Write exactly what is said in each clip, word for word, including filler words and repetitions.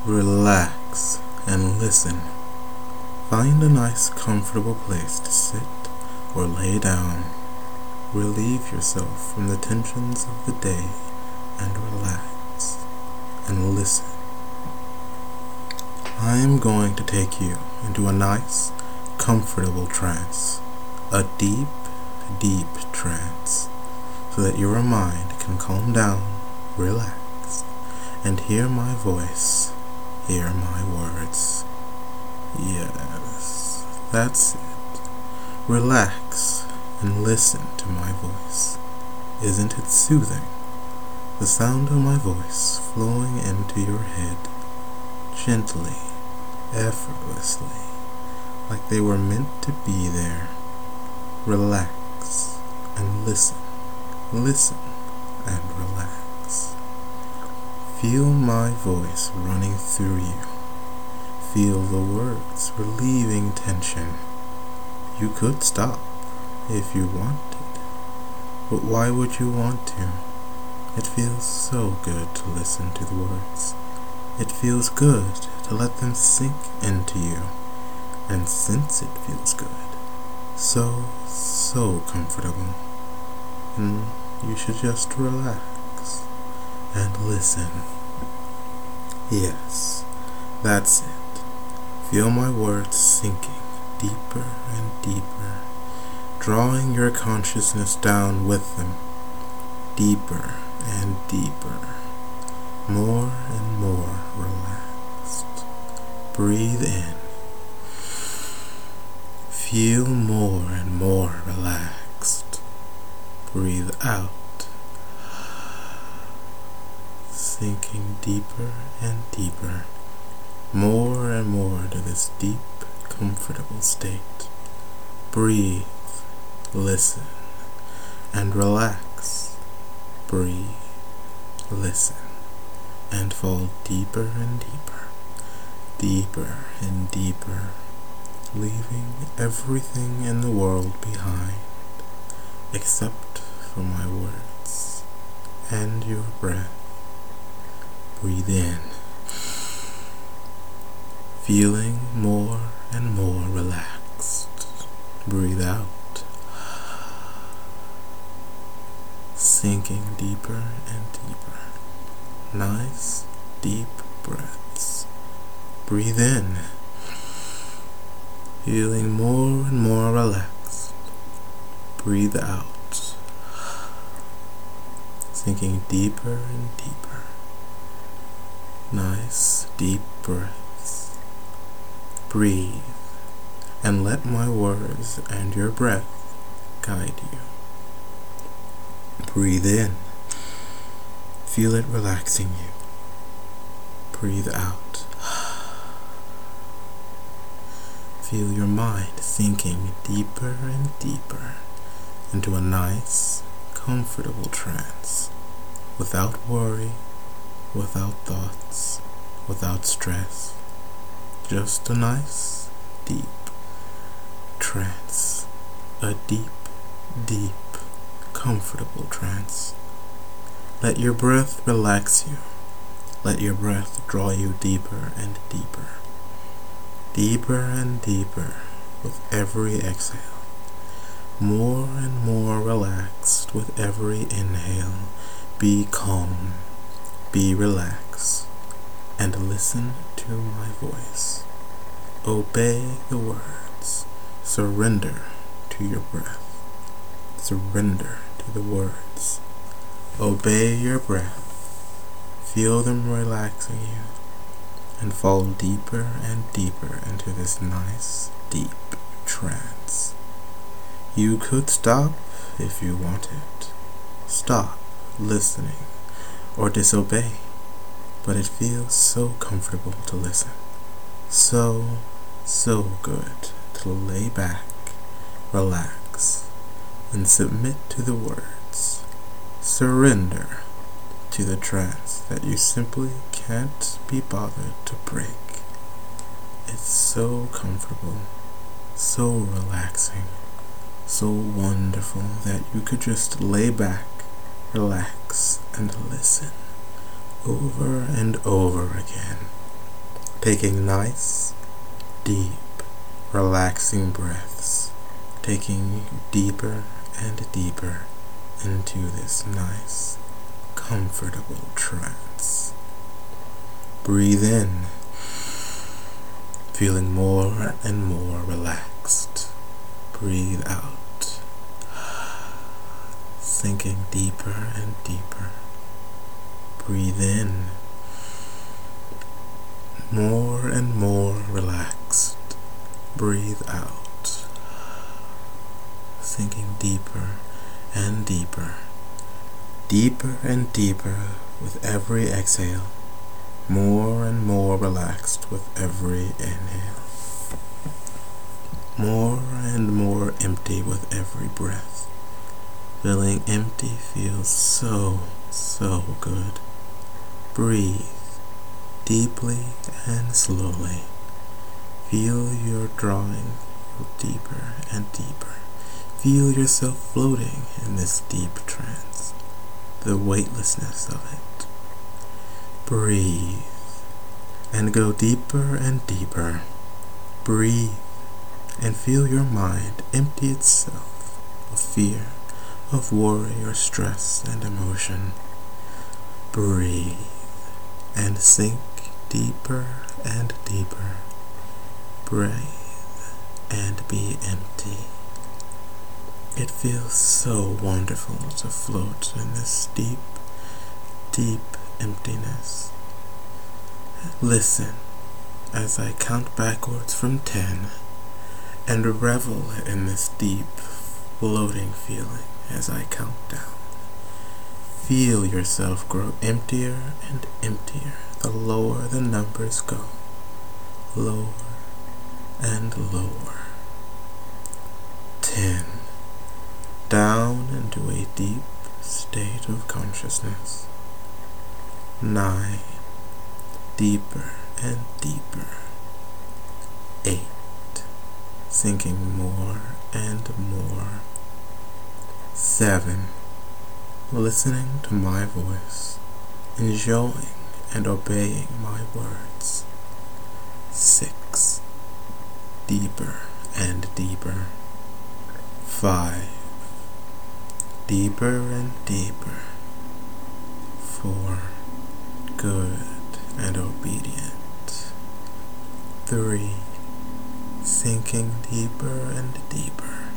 Relax and listen. Find a nice comfortable place to sit or lay down. Relieve yourself from the tensions of the day and relax and listen. I am going to take you into a nice, comfortable trance, a deep, deep trance, so that your mind can calm down, relax, and hear my voice, hear my words. Yes, that's it. Relax and listen to my voice. Isn't it soothing? The sound of my voice flowing into your head, gently, effortlessly, like they were meant to be there. Relax and listen, listen and relax. Feel my voice running through you. Feel the words relieving tension. You could stop if you wanted, but why would you want to? It feels so good to listen to the words. It feels good to let them sink into you, and since it feels good, so, so comfortable, and you should just relax and listen. Yes, that's it. Feel my words sinking deeper and deeper, drawing your consciousness down with them, deeper and deeper, more and more relaxed. Breathe in. Feel more and more relaxed. Breathe out. Sinking deeper and deeper, more and more to this deep, comfortable state. Breathe, listen, and relax. Breathe, listen, and fall deeper and deeper, deeper and deeper, leaving everything in the world behind, except for my words and your breath. Breathe in, feeling more and more relaxed. Breathe out, sinking deeper and deeper. Nice, deep breaths. Breathe in, feeling more and more relaxed. Breathe out, sinking deeper and deeper. Nice, deep breaths. Breathe, and let my words and your breath guide you. Breathe in. Feel it relaxing you. Breathe out. Feel your mind sinking deeper and deeper into a nice, comfortable trance, without worry, without thoughts, without stress. Just a nice, deep trance. A deep, deep, comfortable trance. Let your breath relax you. Let your breath draw you deeper and deeper. Deeper and deeper with every exhale. More and more relaxed with every inhale. Be calm. Be relaxed. And listen to my voice. Obey the words. Surrender to your breath. Surrender to the words. Obey your breath. Feel them relaxing you, and fall deeper and deeper into this nice, deep trance. You could stop if you wanted. Stop listening or disobey, but it feels so comfortable to listen. So, so good to lay back, relax, and submit to the words. Surrender to the trance that you simply can't be bothered to break. It's so comfortable, so relaxing, so wonderful that you could just lay back, relax, and listen over and over again. taking nice, deep, relaxing breaths, taking you deeper and deeper into this nice, comfortable trance. Breathe in, feeling more and more relaxed. Breathe out, sinking deeper and deeper. Breathe in, more and more relaxed. Breathe out, sinking deeper and deeper, deeper and deeper with every exhale, more and more relaxed with every inhale, more and more empty with every breath. Feeling empty feels so, so good. Breathe deeply and slowly. Feel your drawing deeper and deeper. Feel yourself floating in this deep trance, the weightlessness of it. Breathe and go deeper and deeper. Breathe and feel your mind empty itself of fear, of worry or stress and emotion. Breathe and sink deeper and deeper. Breathe and be empty. It feels so wonderful to float in this deep, deep emptiness. Listen as I count backwards from ten and revel in this deep, floating feeling as I count down. Feel yourself grow emptier and emptier the lower the numbers go. Lower and lower. Ten. Down into a deep state of consciousness. Nine. Deeper and deeper. Eight. Sinking more and more. Seven. Listening to my voice, enjoying and obeying my words. Six. Deeper and deeper. Five. Deeper and deeper. Four. Good and obedient. Three. Sinking deeper and deeper.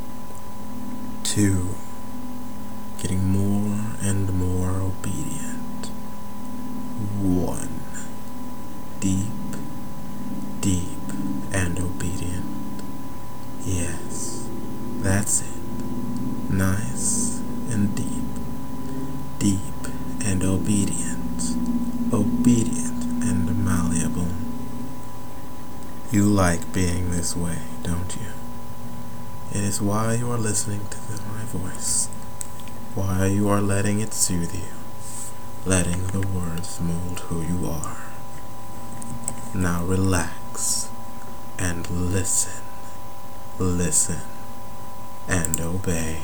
Two. Getting more and more obedient. One. Deep, deep and obedient. Yes, that's it. Nice and deep. Deep and obedient. Obedient and malleable. You like being this way, don't you? It is why you are listening to my voice. Why you are letting it soothe you, letting the words mold who you are. Now relax and listen, listen and obey.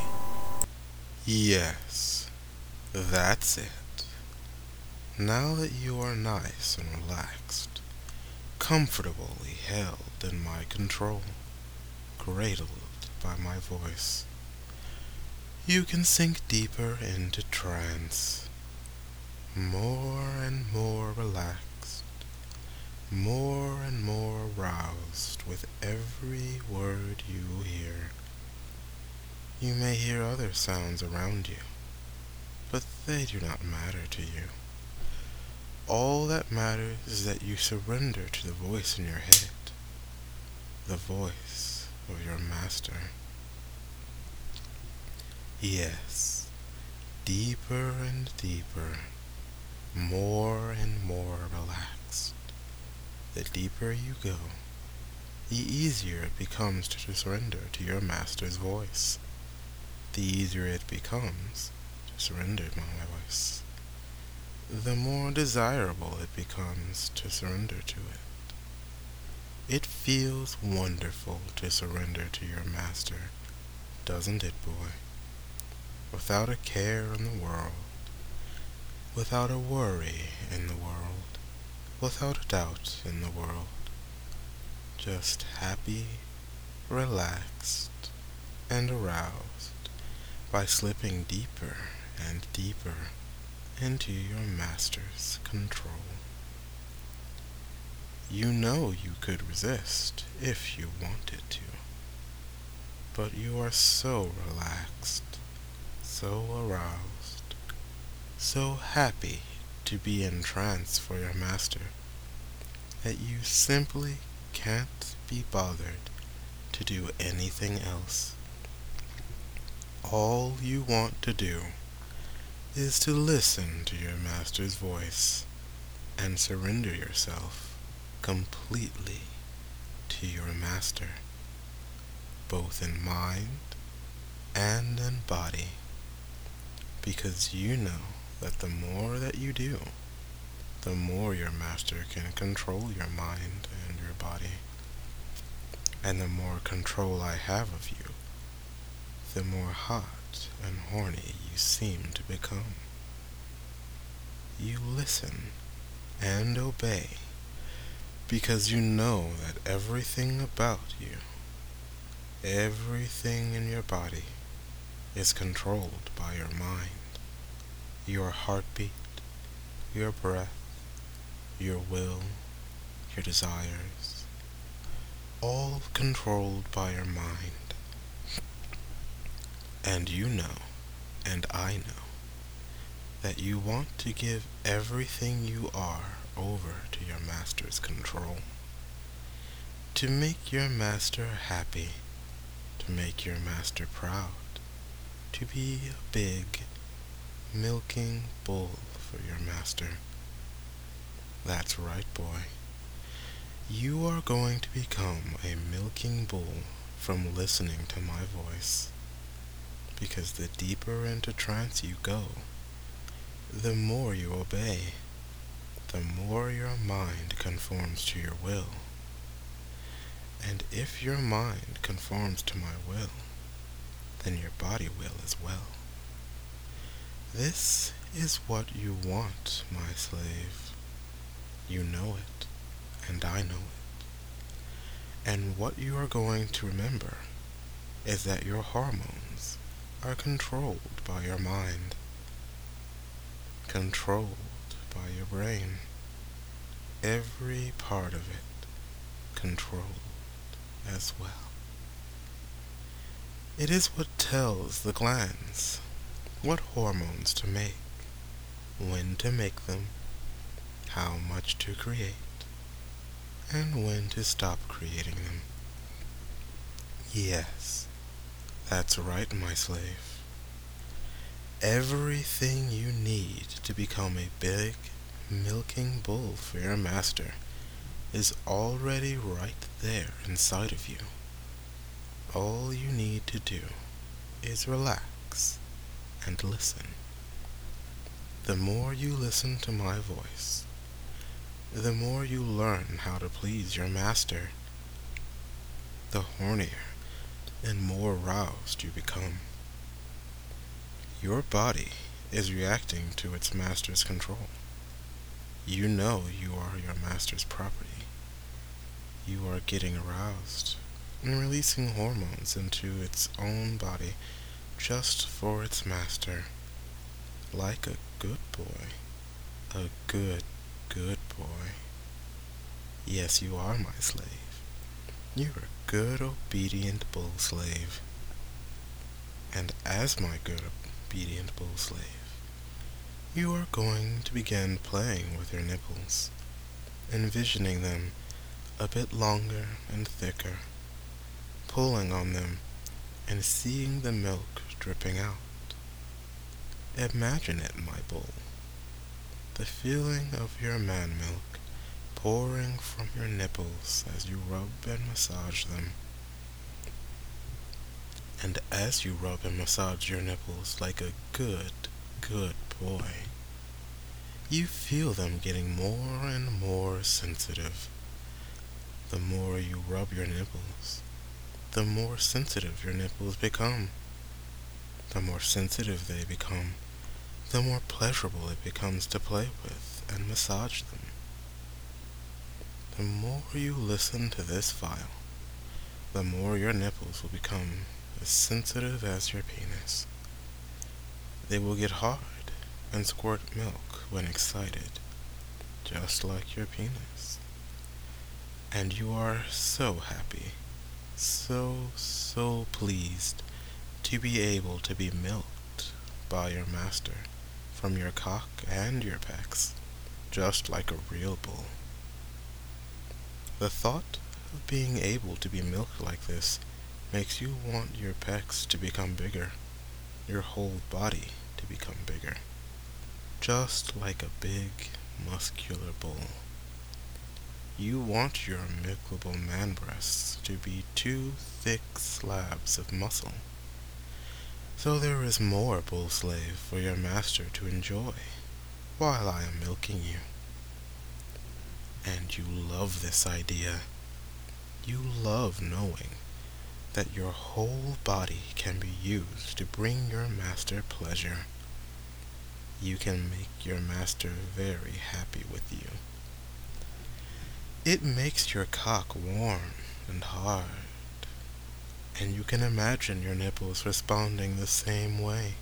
Yes, that's it. Now that you are nice and relaxed, comfortably held in my control, cradled by my voice, you can sink deeper into trance, more and more relaxed, more and more aroused with every word you hear. You may hear other sounds around you, but they do not matter to you. All that matters is that you surrender to the voice in your head, the voice of your master. Yes, deeper and deeper, more and more relaxed. The deeper you go, the easier it becomes to surrender to your master's voice. The easier it becomes to surrender to my voice. The more desirable it becomes to surrender to it. It feels wonderful to surrender to your master, doesn't it, boy? Without a care in the world, without a worry in the world, without a doubt in the world, just happy, relaxed, and aroused by slipping deeper and deeper into your master's control. You know you could resist if you wanted to, but you are so relaxed, so aroused, so happy to be in trance for your master that you simply can't be bothered to do anything else. All you want to do is to listen to your master's voice and surrender yourself completely to your master, both in mind and in body, because you know that the more that you do, the more your master can control your mind and your body. And the more control I have of you, the more hot and horny you seem to become. You listen and obey because you know that everything about you, everything in your body, is controlled by your mind. Your heartbeat, your breath, your will, your desires, all controlled by your mind. And you know, and I know, that you want to give everything you are over to your master's control, to make your master happy, to make your master proud, to be a big, milking bull for your master. That's right, boy. You are going to become a milking bull from listening to my voice, because the deeper into trance you go, the more you obey, the more your mind conforms to your will. And if your mind conforms to my will, then your body will as well. This is what you want, my slave. You know it, and I know it. And what you are going to remember is that your hormones are controlled by your mind, controlled by your brain, every part of it controlled as well. It is what tells the glands what hormones to make, when to make them, how much to create, and when to stop creating them. Yes, that's right, my slave. Everything you need to become a big, milking bull for your master is already right there inside of you. All you need to do is relax and listen. The more you listen to my voice, the more you learn how to please your master, the hornier and more aroused you become. Your body is reacting to its master's control. You know you are your master's property. You are getting aroused and releasing hormones into its own body just for its master, like a good boy, a good, good boy. Yes, you are my slave. You're a good, obedient bull slave. And as my good, obedient bull slave, you are going to begin playing with your nipples, envisioning them a bit longer and thicker, pulling on them and seeing the milk dripping out. Imagine it, my bull, the feeling of your man milk pouring from your nipples as you rub and massage them. And as you rub and massage your nipples like a good, good boy, you feel them getting more and more sensitive. The more you rub your nipples, the more sensitive your nipples become. The more sensitive they become, the more pleasurable it becomes to play with and massage them. The more you listen to this file, the more your nipples will become as sensitive as your penis. They will get hard and squirt milk when excited, just like your penis. And you are so happy, so, so pleased to be able to be milked by your master from your cock and your pecs, just like a real bull. The thought of being able to be milked like this makes you want your pecs to become bigger, your whole body to become bigger, just like a big, muscular bull. You want your milkable man breasts to be two thick slabs of muscle. So there is more bull slave for your master to enjoy while I am milking you. And you love this idea. You love knowing that your whole body can be used to bring your master pleasure. You can make your master very happy with you. It makes your cock warm and hard, and you can imagine your nipples responding the same way.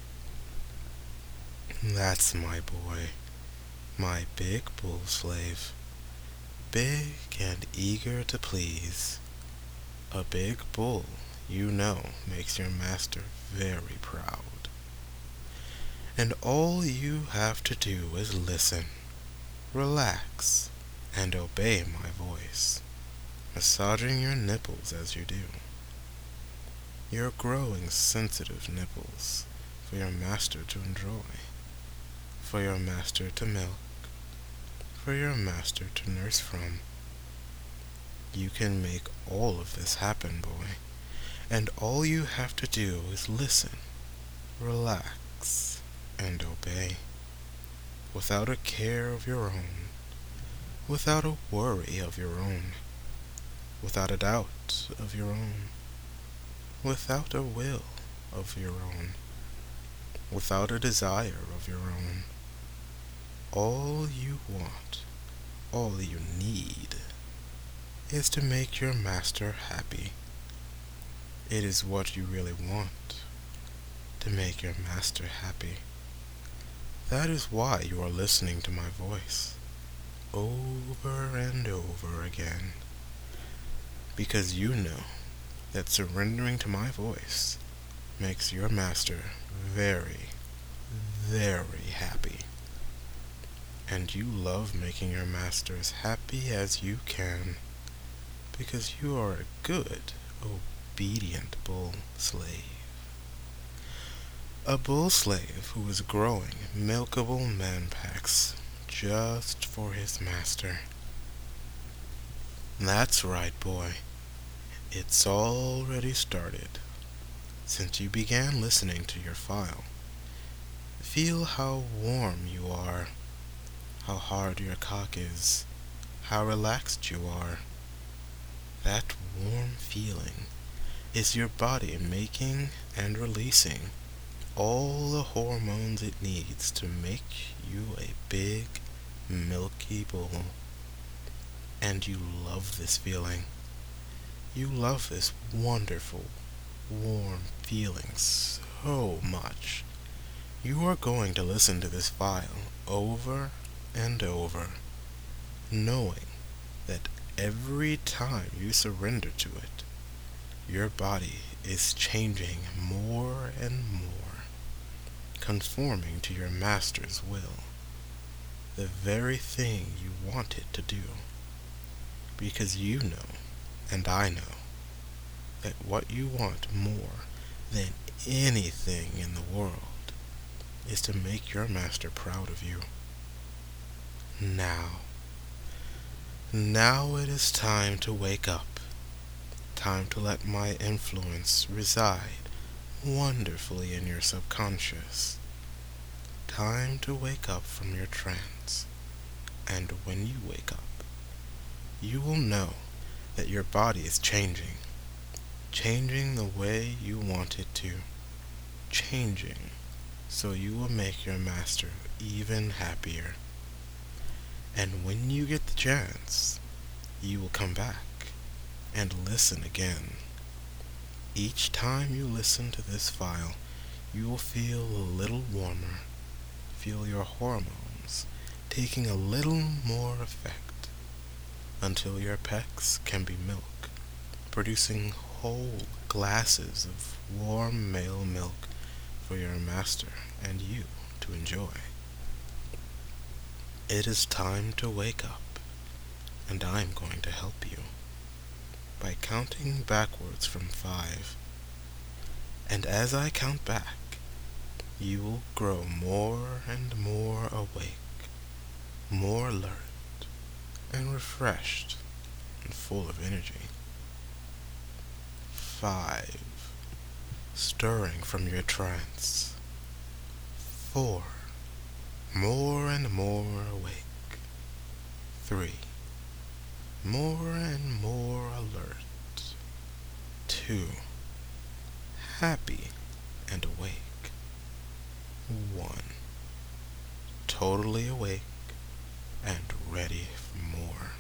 That's my boy, my big bull slave, big and eager to please. A big bull, you know, makes your master very proud. And all you have to do is listen, relax, and obey my voice, massaging your nipples as you do. Your growing sensitive nipples for your master to enjoy, for your master to milk, for your master to nurse from. You can make all of this happen, boy, and all you have to do is listen, relax, and obey, without a care of your own, without a worry of your own, without a doubt of your own, without a will of your own, without a desire of your own. All you want, all you need, is to make your master happy. It is what you really want, to make your master happy. That is why you are listening to my voice, over and over again, because you know that surrendering to my voice makes your master very, very happy. And you love making your master as happy as you can, because you are a good, obedient bull slave. A bull slave who is growing milkable man packs just for his master. That's right, boy. It's already started. Since you began listening to your file, feel how warm you are, how hard your cock is, how relaxed you are. That warm feeling is your body making and releasing all the hormones it needs to make you a big, milky bull. And you love this feeling. You love this wonderful, warm feeling so much. You are going to listen to this file over and over, knowing that every time you surrender to it, your body is changing more and more, conforming to your master's will, the very thing you want it to do, because you know, and I know, that what you want more than anything in the world is to make your master proud of you. Now, now it is time to wake up, time to let my influence reside wonderfully in your subconscious, time to wake up from your trance, and when you wake up, you will know that your body is changing, changing the way you want it to, changing so you will make your master even happier. And when you get the chance, you will come back and listen again. Each time you listen to this file, you will feel a little warmer, feel your hormones taking a little more effect, until your pecs can be milk, producing whole glasses of warm male milk for your master and you to enjoy. It is time to wake up, and I'm going to help you by counting backwards from five. And as I count back, you will grow more and more awake, more alert, and refreshed, and full of energy. Five. Stirring from your trance. Four. More and more awake. Three. More and more alert. Two. Happy and awake. One. Totally awake and ready for more.